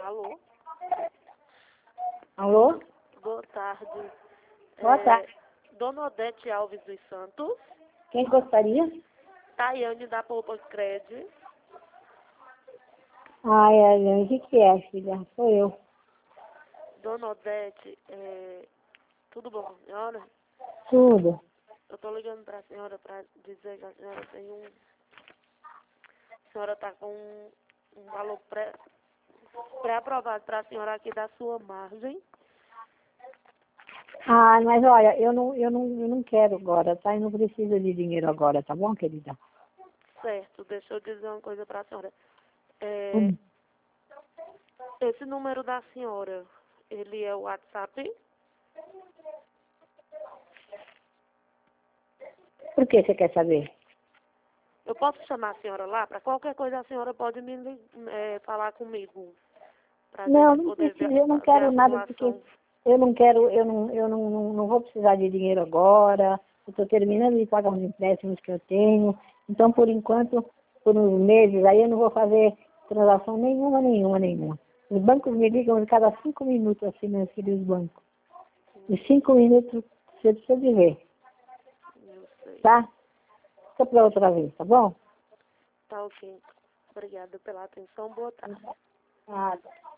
Alô? Alô? Boa tarde. Boa tarde. Dona Odete Alves dos Santos, Quem gostaria? Tayane da Poupa Cred. Ai, ai, o que é, filha? Sou eu. Dona Odete, tudo bom, senhora? Tudo. Eu tô ligando pra senhora pra dizer que a senhora tem a senhora tá com um valor pré-aprovado pra senhora aqui da sua margem. Ah, mas olha, eu não quero agora, tá? Eu não preciso de dinheiro agora, tá bom, querida? Certo, deixa eu dizer uma coisa pra senhora. Hum. Esse número da senhora, ele é o WhatsApp? Por que você quer saber? Eu posso chamar a senhora lá? Para qualquer coisa a senhora pode falar comigo. Pra Não, gente não poder preciso, eu não fazer quero a nada porque simulação. eu não quero, eu não vou precisar de dinheiro agora. Eu estou terminando de pagar os empréstimos que eu tenho. Então, por enquanto, por uns meses aí eu não vou fazer transação nenhuma. Os bancos me ligam a cada 5 minutos, assim, meus filhos, os bancos. E 5 minutos você precisa de ver, Eu sei. tá? Fica para outra vez, tá bom? Tá ok. Obrigada pela atenção. Boa tarde. Nada.